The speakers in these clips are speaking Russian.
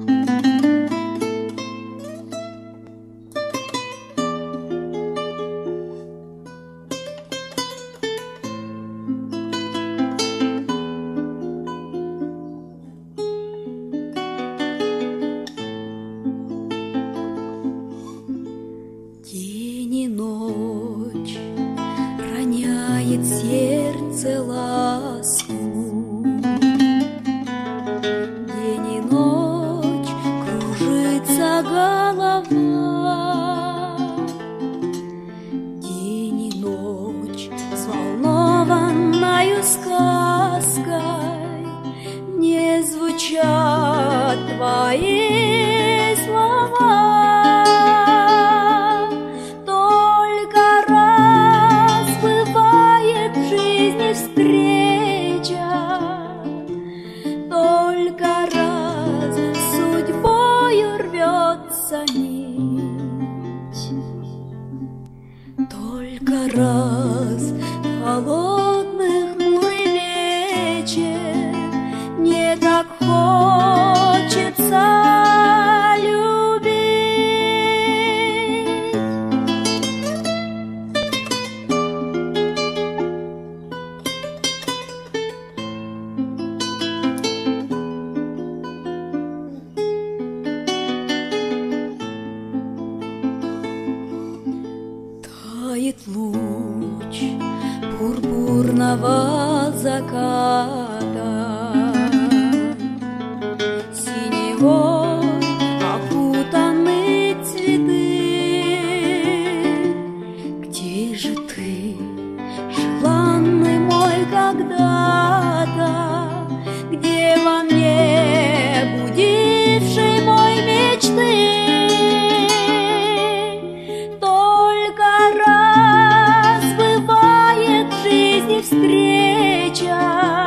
День и ночь роняет сердце ласку, день и ночь кружится голова, день и ночь взволнованною сказкой не звучат твои слова. Встреча, только раз судьбою рвется нить, только раз холодных хмурый вечер, мне так хочется тает луч пурпурного заката, синевой окутаны цветы. Где же ты, желанный мой когда-то? Где во мне будивший мой мечты? Встреча,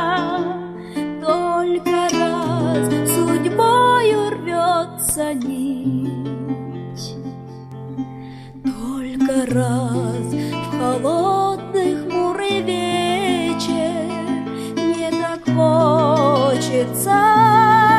только раз судьбою рвется нить, только раз в холодный хмурый вечер мне так хочется